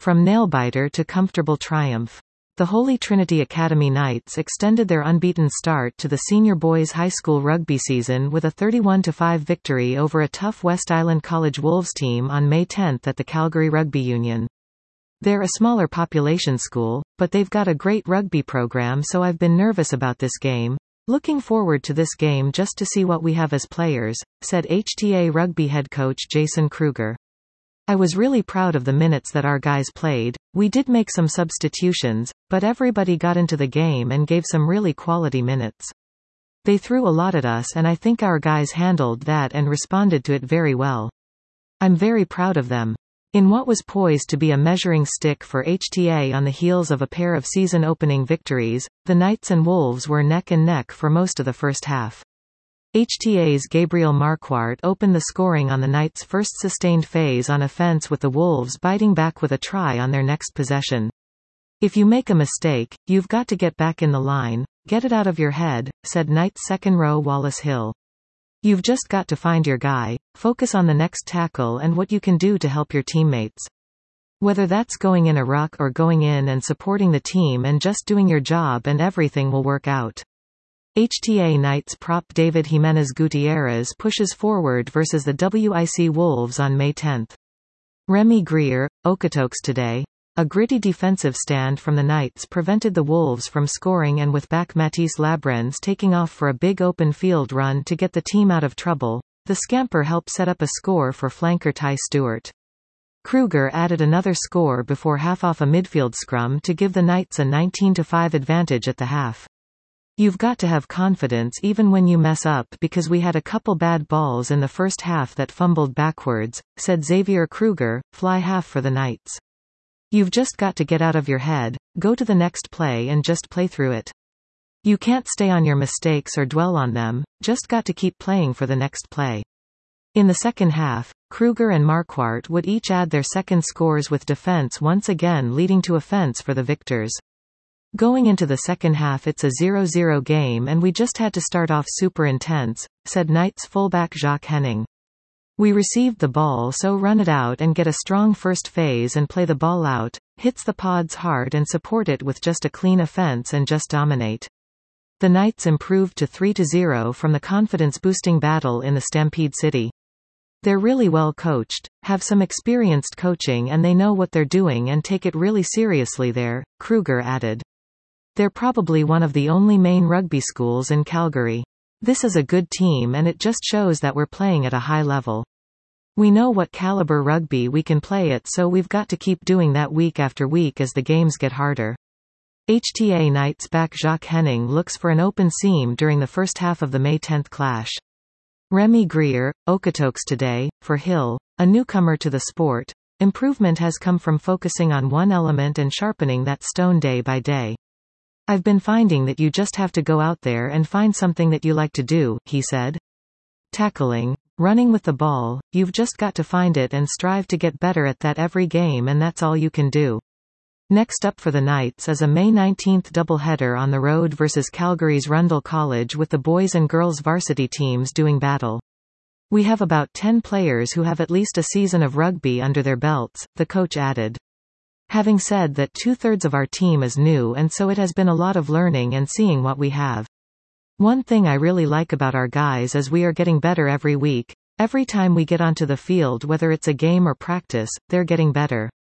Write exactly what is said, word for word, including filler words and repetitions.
From nail-biter to comfortable triumph. The Holy Trinity Academy Knights extended their unbeaten start to the senior boys high school rugby season with a thirty-one to five victory over a tough West Island College Wolves team on May tenth at the Calgary Rugby Union. They're a smaller population school, but they've got a great rugby program, so I've been nervous about this game. Looking forward to this game just to see what we have as players, said H T A Rugby head coach Jason Kruger. I was really proud of the minutes that our guys played. We did make some substitutions, but everybody got into the game and gave some really quality minutes. They threw a lot at us and I think our guys handled that and responded to it very well. I'm very proud of them. In what was poised to be a measuring stick for H T A on the heels of a pair of season-opening victories, the Knights and Wolves were neck and neck for most of the first half. H T A's Gabriel Marquardt opened the scoring on the Knights' first sustained phase on offense, with the Wolves biting back with a try on their next possession. If you make a mistake, you've got to get back in the line, get it out of your head, said Knights second row Wallace Hill. You've just got to find your guy, focus on the next tackle and what you can do to help your teammates. Whether that's going in a ruck or going in and supporting the team and just doing your job, and everything will work out. H T A Knights prop David Jimenez Gutierrez pushes forward versus the W I C Wolves on May tenth. Remy Greer, Okotoks today. A gritty defensive stand from the Knights prevented the Wolves from scoring, and with back Matisse Labrens taking off for a big open field run to get the team out of trouble, the scamper helped set up a score for flanker Ty Stewart. Kruger added another score before half off a midfield scrum to give the Knights a nineteen to five advantage at the half. You've got to have confidence even when you mess up, because we had a couple bad balls in the first half that fumbled backwards, said Xavier Kruger, fly half for the Knights. You've just got to get out of your head, go to the next play and just play through it. You can't stay on your mistakes or dwell on them, just got to keep playing for the next play. In the second half, Kruger and Marquardt would each add their second scores, with defense once again leading to offense for the victors. Going into the second half, it's a zero zero game and we just had to start off super intense, said Knights fullback Jacques Henning. We received the ball, so run it out and get a strong first phase and play the ball out, hits the pods hard and support it with just a clean offense and just dominate. The Knights improved to three to zero from the confidence-boosting battle in the Stampede City. They're really well coached, have some experienced coaching, and they know what they're doing and take it really seriously there, Kruger added. They're probably one of the only main rugby schools in Calgary. This is a good team and it just shows that we're playing at a high level. We know what caliber rugby we can play at, so we've got to keep doing that week after week as the games get harder. H T A Knights back Jacques Henning looks for an open seam during the first half of the May tenth clash. Remy Greer, Okotoks today, for Hill, a newcomer to the sport. Improvement has come from focusing on one element and sharpening that stone day by day. I've been finding that you just have to go out there and find something that you like to do, he said. Tackling, running with the ball, you've just got to find it and strive to get better at that every game, and that's all you can do. Next up for the Knights is a May nineteenth doubleheader on the road versus Calgary's Rundle College, with the boys and girls varsity teams doing battle. We have about ten players who have at least a season of rugby under their belts, the coach added. Having said that, two-thirds of our team is new, and so it has been a lot of learning and seeing what we have. One thing I really like about our guys is we are getting better every week. Every time we get onto the field, whether it's a game or practice, they're getting better.